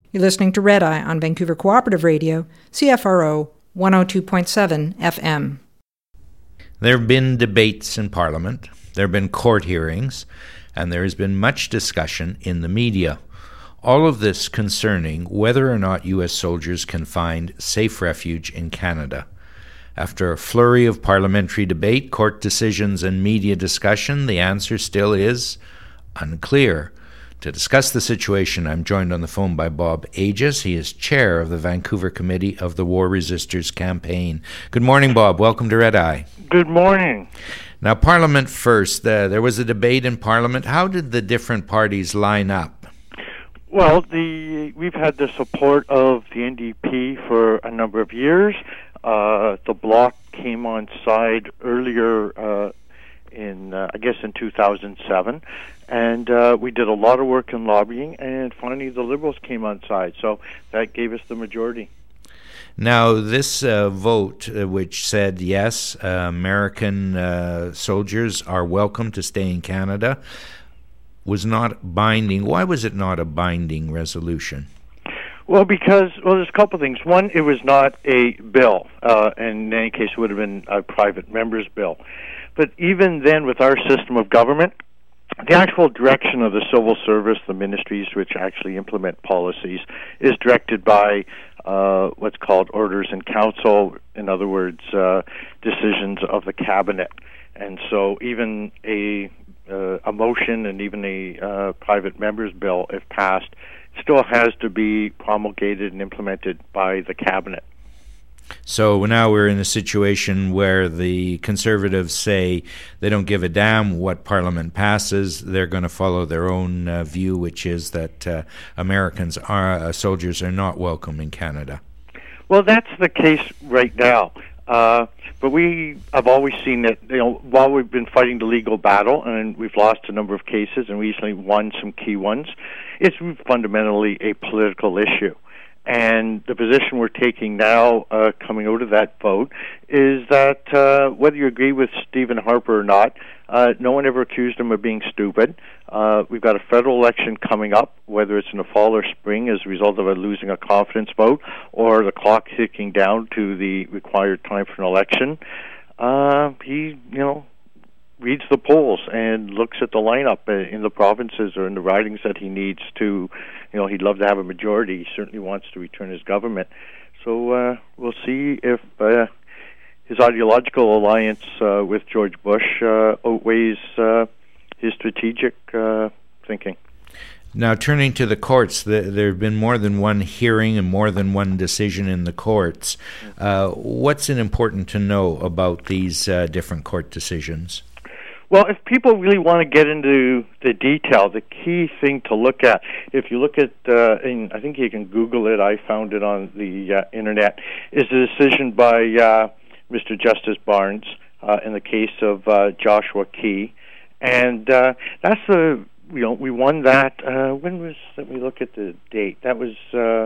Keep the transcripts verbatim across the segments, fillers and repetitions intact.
You're listening to Red Eye on Vancouver Cooperative Radio, C F R O one oh two point seven F M. There have been debates in Parliament, there have been court hearings, and there has been much discussion in the media. All of this concerning whether or not U S soldiers can find safe refuge in Canada. After a flurry of parliamentary debate, court decisions, and media discussion, the answer still is unclear. To discuss the situation, I'm joined on the phone by Bob Agius. He is chair of the Vancouver Committee of the War Resisters Campaign. Good morning, Bob. Welcome to Red Eye. Good morning. Now, Parliament first. Uh, there was a debate in Parliament. How did the different parties line up? Well, the we've had the support of the N D P for a number of years. Uh, the Bloc came on side earlier uh, in, uh, I guess, in two thousand seven. And uh, we did a lot of work in lobbying, and finally the Liberals came on side. So that gave us the majority. Now, this uh, vote, uh, which said, yes, uh, American uh, soldiers are welcome to stay in Canada, was not binding. Why was it not a binding resolution? Well, because, well, there's a couple of things. One, it was not a bill. Uh, in any case, it would have been a private member's bill. But even then, with our system of government, the actual direction of the civil service, the ministries which actually implement policies, is directed by uh, what's called orders in council, in other words, uh, decisions of the cabinet. And so even a, uh, a motion and even a uh, private member's bill, if passed, still has to be promulgated and implemented by the cabinet. So now we're in a situation where the Conservatives say they don't give a damn what Parliament passes. They're going to follow their own uh, view, which is that uh, Americans are uh, soldiers are not welcome in Canada. Well, that's the case right now. Uh, but we have always seen that, you know, while we've been fighting the legal battle and we've lost a number of cases and we recently won some key ones, it's fundamentally a political issue. And the position we're taking now, uh, coming out of that vote, is that uh, whether you agree with Stephen Harper or not, uh, no one ever accused him of being stupid. Uh, we've got a federal election coming up, whether it's in the fall or spring as a result of a losing a confidence vote or the clock ticking down to the required time for an election. Uh, he, you know, reads the polls and looks at the lineup in the provinces or in the ridings that he needs to, you know, he'd love to have a majority. He certainly wants to return his government. So uh, we'll see if uh, his ideological alliance uh, with George Bush uh, outweighs uh, his strategic uh, thinking. Now, turning to the courts, the, there have been more than one hearing and more than one decision in the courts. Uh, what's it important to know about these uh, different court decisions? Well, if people really want to get into the detail, the key thing to look at, if you look at, uh, and I think you can Google it, I found it on the uh, internet, is the decision by uh, Mister Justice Barnes uh, in the case of uh, Joshua Key. And uh, that's the, you know, we won that, uh, when was, let me look at the date, that was uh,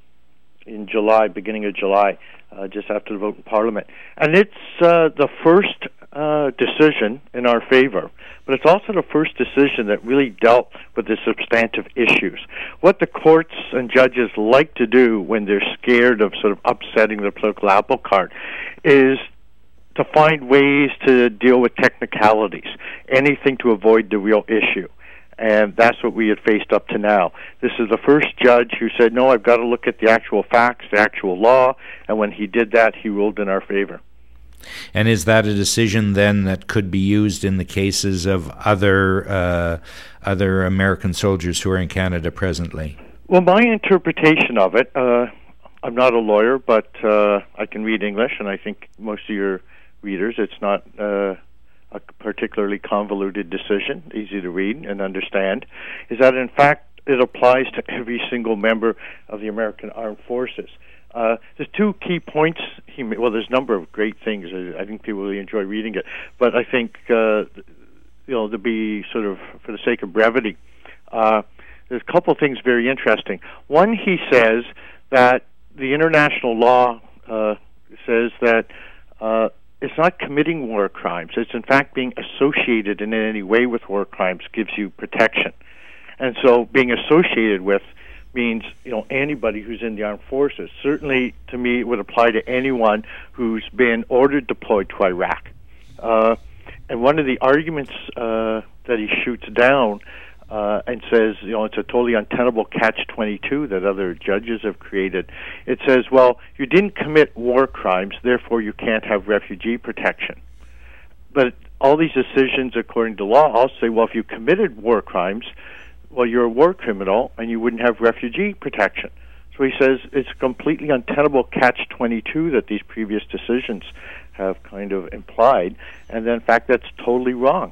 in July, beginning of July, uh, just after the vote in Parliament. And it's uh, the first Uh, decision in our favor, but it's also the first decision that really dealt with the substantive issues. What the courts and judges like to do when they're scared of sort of upsetting the political apple cart is to find ways to deal with technicalities, anything to avoid the real issue. And that's what we had faced up to now. This is the first judge who said, no, I've got to look at the actual facts, the actual law, and when he did that, he ruled in our favor. And is that a decision then that could be used in the cases of other uh, other American soldiers who are in Canada presently? Well, my interpretation of it, uh, I'm not a lawyer, but uh, I can read English, and I think most of your readers, it's not uh, a particularly convoluted decision, easy to read and understand, is that in fact it applies to every single member of the American Armed Forces. Uh, there's two key points he made. Well, there's a number of great things. I, I think people really enjoy reading it. But I think, uh, you know, to be sort of, for the sake of brevity, uh, there's a couple of things very interesting. One, he says that the international law uh, says that uh, it's not committing war crimes. It's, in fact, being associated in any way with war crimes gives you protection. And so being associated with means, you know, anybody who's in the armed forces. Certainly, to me, it would apply to anyone who's been ordered deployed to Iraq. Uh, and one of the arguments uh, that he shoots down uh, and says, you know, it's a totally untenable catch twenty-two that other judges have created. It says, well, you didn't commit war crimes, therefore you can't have refugee protection. But all these decisions, according to law, all say, well, if you committed war crimes, well, you're a war criminal and you wouldn't have refugee protection. So he says it's a completely untenable catch twenty-two that these previous decisions have kind of implied, and then, in fact, that's totally wrong.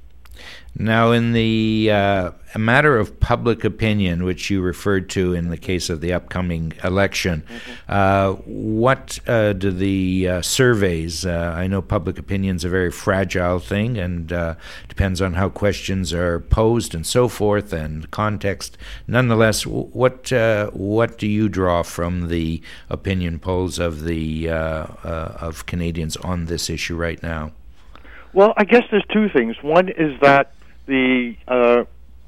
Now, in the uh, a matter of public opinion, which you referred to in the case of the upcoming election, mm-hmm. uh, what uh, do the uh, surveys, uh, I know public opinion is a very fragile thing and uh, depends on how questions are posed and so forth and context. Nonetheless, what uh, what do you draw from the opinion polls of the uh, uh, of Canadians on this issue right now? Well, I guess there's two things. One is that the uh,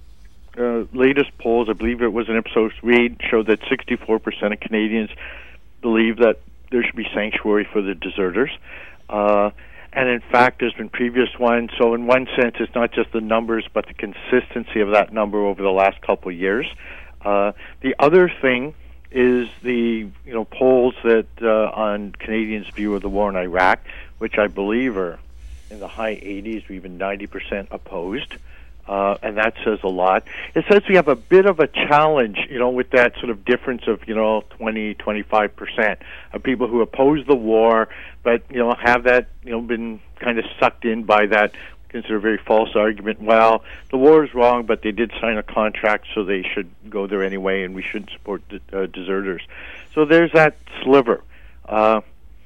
uh, latest polls, I believe it was an Ipsos read, showed that sixty-four percent of Canadians believe that there should be sanctuary for the deserters. Uh, and in fact, there's been previous ones. So in one sense, it's not just the numbers, but the consistency of that number over the last couple of years. Uh, the other thing is the you know polls that uh, on Canadians' view of the war in Iraq, which I believe are in the high eighties or even ninety percent opposed, uh, and that says a lot. It says we have a bit of a challenge, you know, with that sort of difference of, you know, twenty, twenty-five percent of people who oppose the war, but, you know, have that, you know, been kind of sucked in by that, consider very false argument. Well, the war is wrong, but they did sign a contract, so they should go there anyway, and we shouldn't support the, uh, deserters. So there's that sliver. Uh,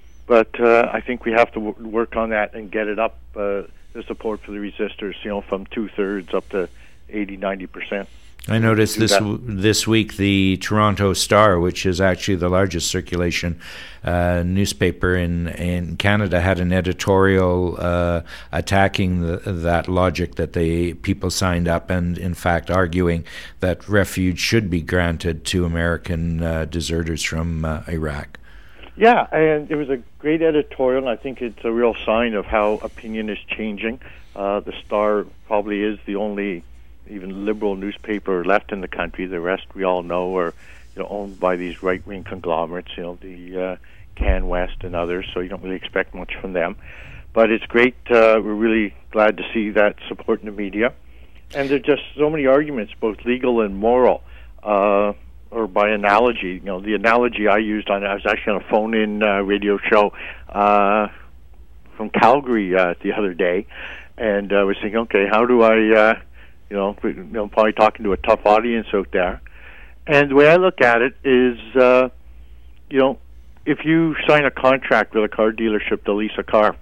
But uh, I think we have to w- work on that and get it up, uh, the support for the resistors, you know, from two-thirds up to eighty, ninety percent. I noticed this w- this week the Toronto Star, which is actually the largest circulation uh, newspaper in, in Canada, had an editorial uh, attacking the, that logic that the people signed up and, in fact, arguing that refuge should be granted to American uh, deserters from uh, Iraq. Yeah, and it was a great editorial, and I think it's a real sign of how opinion is changing. Uh, the Star probably is the only even liberal newspaper left in the country. The rest we all know are, you know, owned by these right-wing conglomerates, you know, the uh, CanWest and others, so you don't really expect much from them. But it's great. Uh, we're really glad to see that support in the media. And there are just so many arguments, both legal and moral, uh, or by analogy. You know, the analogy I used on I was actually on a phone-in uh, radio show uh, from Calgary uh, the other day, and I uh, was thinking, okay, how do I, uh, you know, you know, probably talking to a tough audience out there. And the way I look at it is, uh, you know, if you sign a contract with a car dealership to lease a car,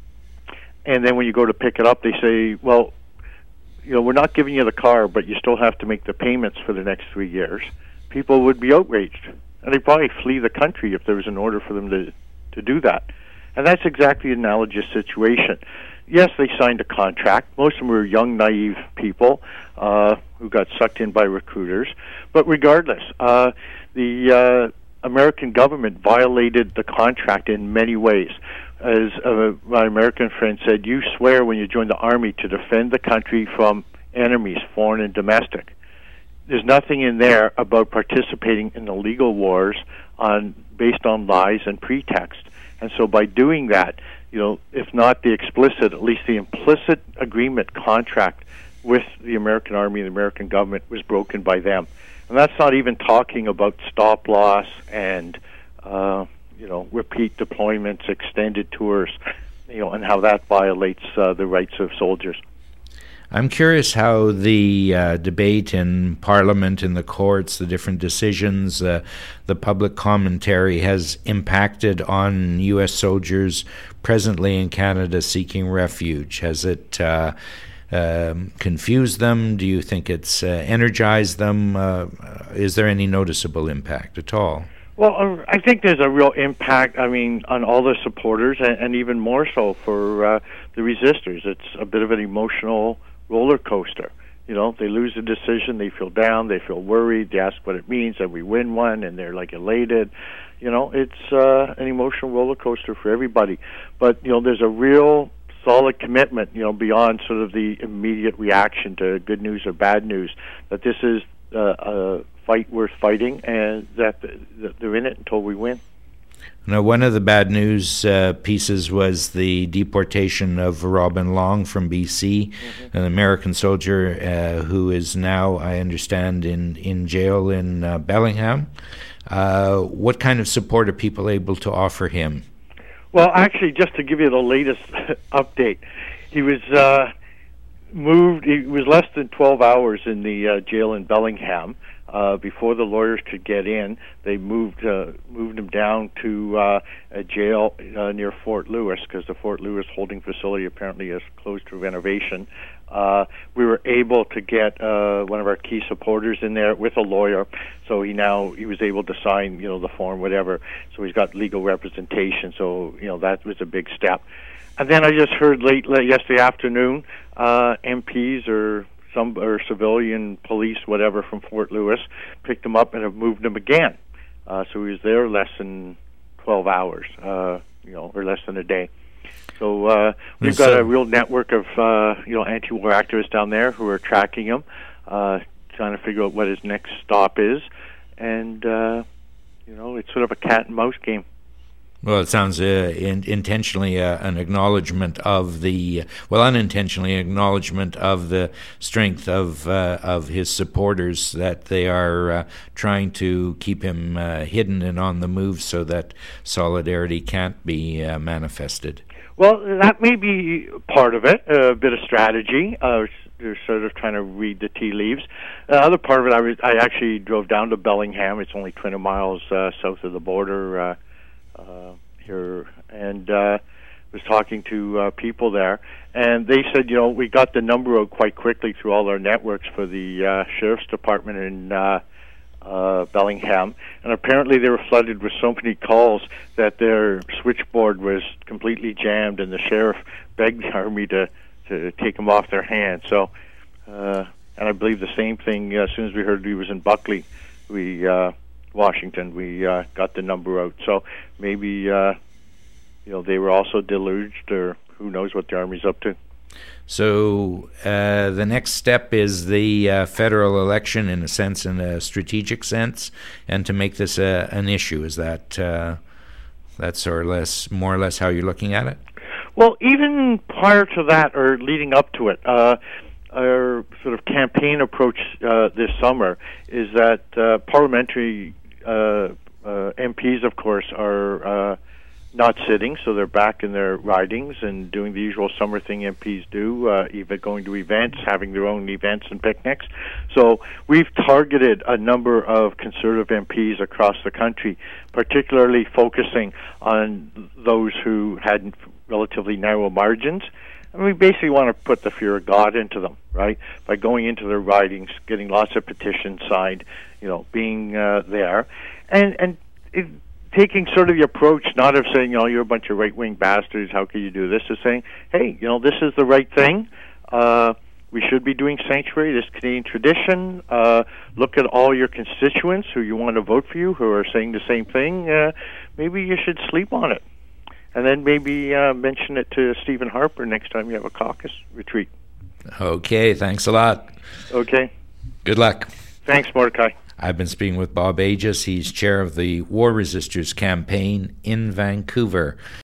and then when you go to pick it up, they say, well, you know, we're not giving you the car, but you still have to make the payments for the next three years. People would be outraged, and they'd probably flee the country if there was an order for them to, to do that. And that's exactly an analogous situation. Yes, they signed a contract. Most of them were young, naive people uh, who got sucked in by recruiters. But regardless, uh, the uh, American government violated the contract in many ways. As uh, my American friend said, you swear when you join the Army to defend the country from enemies, foreign and domestic. There's nothing in there about participating in illegal wars on based on lies and pretext. And so by doing that, you know, if not the explicit, at least the implicit agreement contract with the American Army and the American government was broken by them. And that's not even talking about stop loss and, uh, you know, repeat deployments, extended tours, you know, and how that violates uh, the rights of soldiers. I'm curious how the uh, debate in Parliament, in the courts, the different decisions, uh, the public commentary has impacted on U S soldiers presently in Canada seeking refuge. Has it uh, um, confused them? Do you think it's uh, energized them? Uh, is there any noticeable impact at all? Well, I think there's a real impact, I mean, on all the supporters, and, and even more so for uh, the resistors. It's a bit of an emotional roller coaster. You know, they lose a decision, they feel down, they feel worried, they ask what it means, and we win one, and they're like elated. You know, it's uh, an emotional roller coaster for everybody. But, you know, there's a real solid commitment, you know, beyond sort of the immediate reaction to good news or bad news, that this is uh, a fight worth fighting, and that they're in it until we win. Now, one of the bad news uh, pieces was the deportation of Robin Long from B C, mm-hmm. an American soldier uh, who is now, I understand, in, in jail in uh, Bellingham. Uh, what kind of support are people able to offer him? Well, actually, just to give you the latest update, he was uh, moved, he was less than twelve hours in the uh, jail in Bellingham. Uh, before the lawyers could get in, they moved uh, moved him down to uh, a jail uh, near Fort Lewis, because the Fort Lewis holding facility apparently is closed for renovation. Uh, we were able to get uh, one of our key supporters in there with a lawyer, so he now he was able to sign, you know, the form, whatever. So he's got legal representation. So you know that was a big step. And then I just heard late, late yesterday afternoon, uh, M Ps or some or civilian police, whatever, from Fort Lewis picked him up and have moved him again. Uh, so he was there less than twelve hours, uh, you know, or less than a day. So uh, we've got a real network of uh, you know anti-war activists down there who are tracking him, uh, trying to figure out what his next stop is, and uh, you know it's sort of a cat and mouse game. Well, it sounds uh, in, intentionally uh, an acknowledgement of the, well, unintentionally acknowledgement of the strength of uh, of his supporters, that they are uh, trying to keep him uh, hidden and on the move so that solidarity can't be uh, manifested. Well, that may be part of it, a bit of strategy. Uh, they're sort of trying to read the tea leaves. The other part of it, I, was, I actually drove down to Bellingham. It's only twenty miles uh, south of the border uh, uh, here, and uh, was talking to uh, people there. And they said, you know, we got the number out quite quickly through all our networks for the uh, Sheriff's Department in uh, uh, Bellingham. And apparently they were flooded with so many calls that their switchboard was completely jammed, and the sheriff begged the army to, to take him off their hands. So, uh, and I believe the same thing, uh, as soon as we heard he was in Buckley, we, uh, Washington, we uh, got the number out. So maybe, uh, you know, they were also deluged, or who knows what the Army's up to. So uh, the next step is the uh, federal election, in a sense, in a strategic sense, and to make this a, an issue. Is that uh, that's or less, more or less how you're looking at it? Well, even prior to that, or leading up to it, uh, our sort of campaign approach uh, this summer is that uh, parliamentary uh, uh, M Ps, of course, are uh, not sitting, so they're back in their ridings and doing the usual summer thing M Ps do, uh, even going to events, having their own events and picnics. So we've targeted a number of Conservative M Ps across the country, particularly focusing on those who had relatively narrow margins. And we basically want to put the fear of God into them, right? By going into their ridings, getting lots of petitions signed, you know, being uh, there, and and it, taking sort of the approach not of saying, oh, you're a bunch of right-wing bastards, how can you do this? Is saying, hey, you know, this is the right thing. Uh, we should be doing sanctuary, this Canadian tradition. Uh, look at all your constituents who you want to vote for you, who are saying the same thing. Uh, maybe you should sleep on it. And then maybe uh, mention it to Stephen Harper next time you have a caucus retreat. Okay, thanks a lot. Okay. Good luck. Thanks, Mordecai. I've been speaking with Bob Agius. He's chair of the War Resisters campaign in Vancouver.